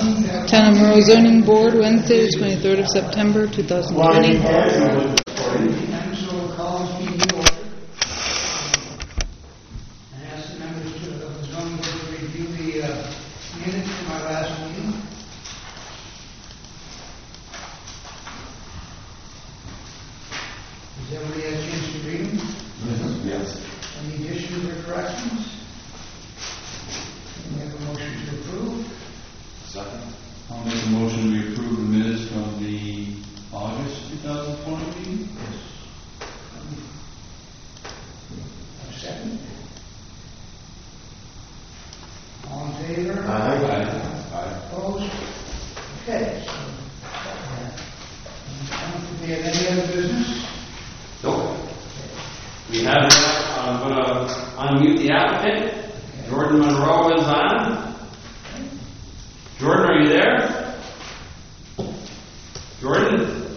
Town of Monroe Zoning Board, Wednesday, the 23rd of September, 2020. I'll make a motion to approve the minutes from the August 2020 meeting. Yes. Second. All in favor? Aye. Opposed? Okay. Do we have any other business? Nope. We have that. I'm going to unmute the applicant. Jordan Monroe is on. Jordan, are you there? Jordan?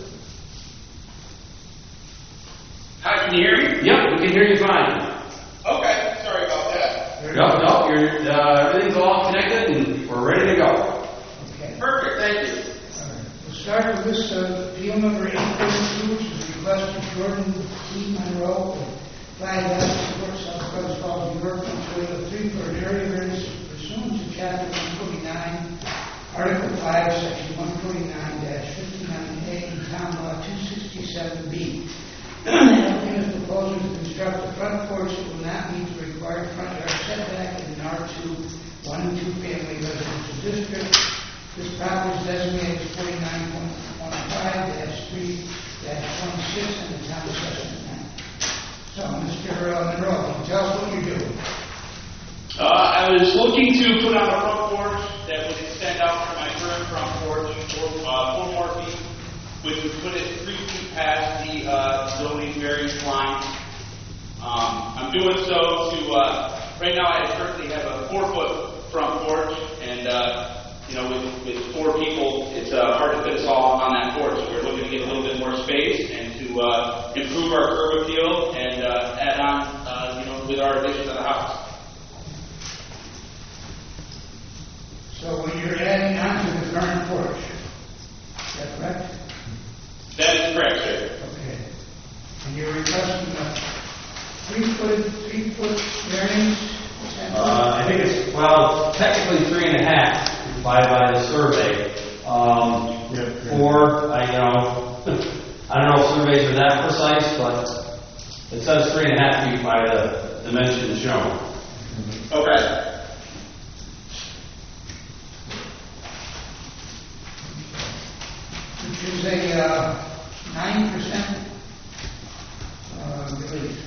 Hi, can you hear me? Yep, we can hear you fine. Okay, sorry about that. Yep, you're, everything's all connected and we're ready to go. Okay. Perfect, thank you. All right. We'll start with this appeal number 832, which is a request of Jordan T. Monroe, Flag Valley Court, South Coast Falls, New York, Toyota 3 for an area variance pursuant to Chapter 149. Article 5, Section 149-59A, in Town Law 267B. The applicant is proposing to construct a front porch that will not meet the required front yard setback in an R2 1 and 2 family residential district. This property is designated as 49.15-3-26 in the town assessment map. So, Mr. Monroe, can you tell us what you're doing? I was looking to put on a front porch that would extend out from my current front porch 4 more feet, which would put it 3 feet past the zoning variance line. I'm doing so to, right now I currently have a 4-foot front porch, and with 4 people, it's hard to fit us all on that porch. So we're looking to get a little bit more space and to improve our curb appeal and add on, with our addition to the house. So when you're adding on to the current porch, is that correct? That is correct, sir. Okay. And you're requesting a 3-foot variance? I think it's, well, technically 3.5 by the survey. 4, I don't know if surveys are that precise, but it says 3.5 feet by the dimensions shown. Okay. Which is a 9% relief,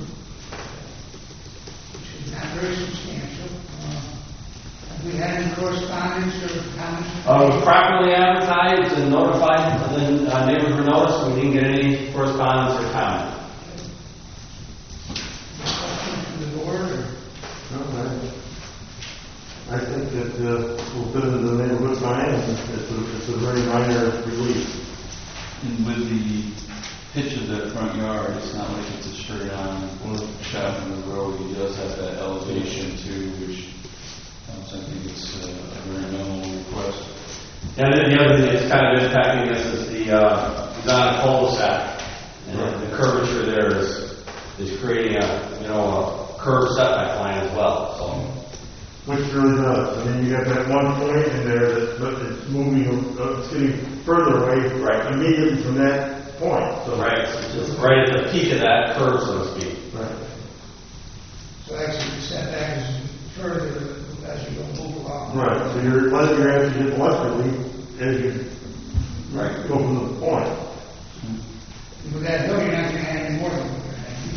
which is not very substantial. Have we had any correspondence or comments? It was properly advertised and notified, and then neighbors were noticed. We didn't get any correspondence or comment. Questions from the board? Or? No, I think that we'll fit into the neighborhood fine, and it's a very minor relief. And with the pitch of the front yard, it's not like it's a straight on shot from the road. He does have that elevation too, which I think it's a very minimal request. Yeah, the other thing that's kind of impacting us is he's on a cul-de-sac, and the curvature there is creating a curved setback line as well. So. Which really does. I mean, you got that one point in there but it's moving, it's getting further away immediately from that point. So. Right, it's right at the peak of that curve, so to speak. Right. So actually the setback is further as you move along. Right. So you're actually get less relief as you go from the point. And with that hill, you're not going to add any more than what you're adding.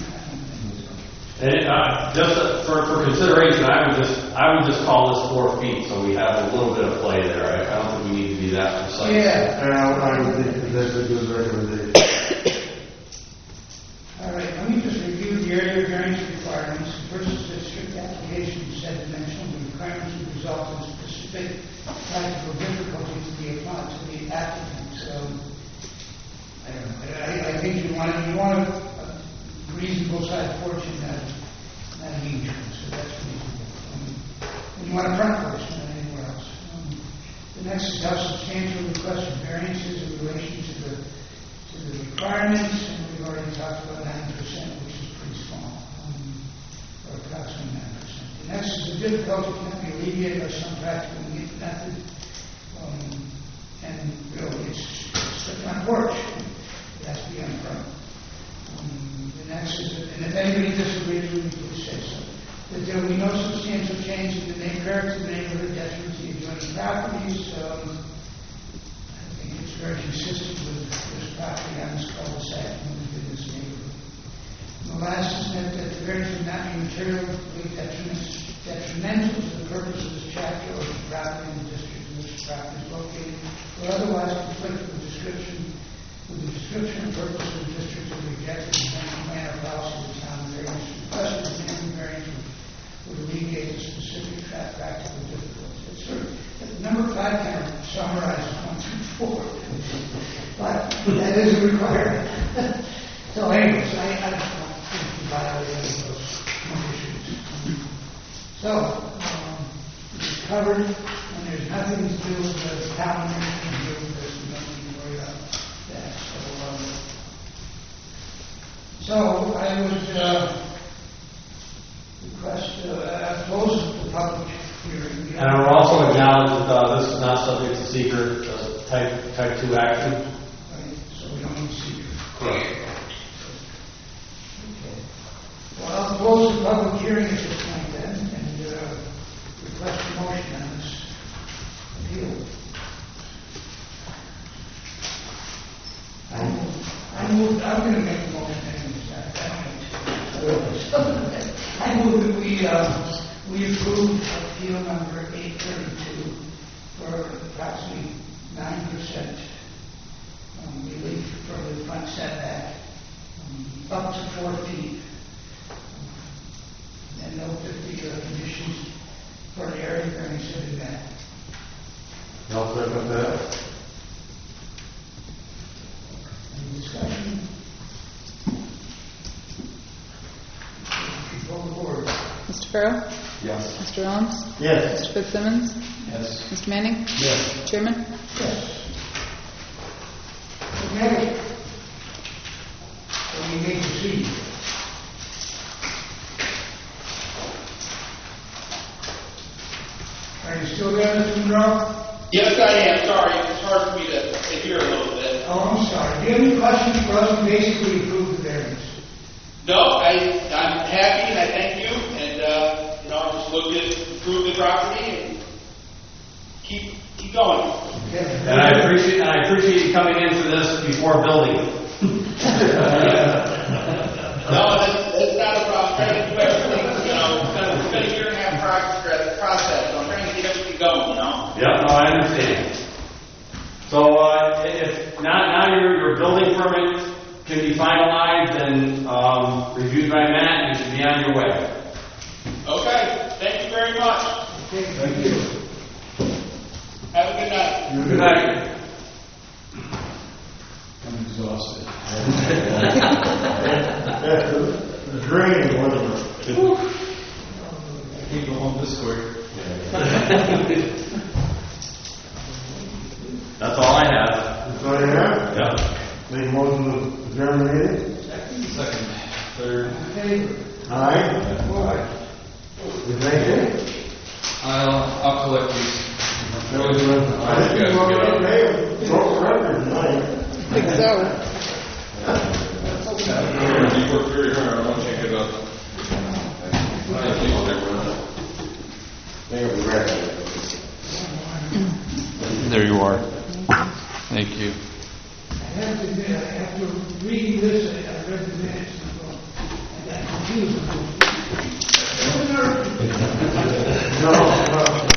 And just for consideration, I would just call this 4 feet, so we have a little bit of play there. I don't think we need to be that precise. Yeah. And I would think that that's a good recommendation. All right, let me just review the area variance requirements. First is the strict application of said dimensional requirements would result in specific practical difficulties to be applied to the applicant. So, I don't know. I think you want a reasonable size porch and not a huge one, so that's reasonable. And you want a front porch, not anywhere else. The Next is how substantial requested variances in relation to the requirements, and we've already talked about 9%, which is pretty small, or approximately 9%. The next is the difficulty can be alleviated by some practical method, and really it's the front porch. It has to be on the front. The next is, and if anybody disagrees with me, please say so, that there will be no substantial change in the character of the neighborhood detriment to the adjoining properties. I think it's very consistent with this property on this cul-de-sac and within this neighborhood. And the last is that the variance will not be materially detrimental to the purpose of this chapter or the property in the district in which the property is located, or otherwise conflict with the description and purpose of the district of the objective and general plan or policy of the town. The variance requested is the variance would alleviate the specific practical difficulties. It's sort of, number 5 kind of summarizes 1 through 4, but that is a requirement. So anyways, I just want to violate those conditions. So, it's covered, and there's nothing to do with the town or anything to do with this. We don't need to worry about that. So I would request close the public hearing. And we're also acknowledged that this is not subject to seeker type 2 action. Right, so we don't need to see you. Correct. Okay. Well, I'll close the public hearing at this point then, and request a motion on this appeal. I'm going to make a motion anyways. I move that we approve appeal number 832 for approximately 9% relief for the front setback, up to 4 feet. And note that the conditions for the area variance have been met. I'll second that. Any discussion? Vote the board. Mr. Farrell? Yes. Mr. Elms? Yes. Mr. Fitzsimmons? Yes. Mr. Manning? Yes. Chairman? Yes. Okay. So we may proceed. Are you still there, Mr. Monroe? Yes, I am. Sorry, it's hard for me to hear a little bit. Oh, I'm sorry. Do you have any questions for us? We basically approved the variance. No, I'm happy and I thank you. And, I just looked at improve the property and keep going. Okay. And I appreciate you coming in for this before building. No, that's not a problem. Trying to do everything, it's been a year and a half process, so I'm trying to get everything going, Yep, no, I understand. So, if now your building permit can be finalized and reviewed by Matt, you should be on your way. Okay, thank you very much. Okay, thank you. Have a good night. Good night. I'm exhausted. The draining wasn't it? I can't go home this quick. That's all I have. That's all you have? Yep. Make a motion to adjourn the meeting? Second, third. Aye. You thank you. I'll collect these. I think you already made a broke record tonight. I think so. You worked very hard. I want to check it out. There you are. Thank you. I have to admit, after reading this, I read the minutes.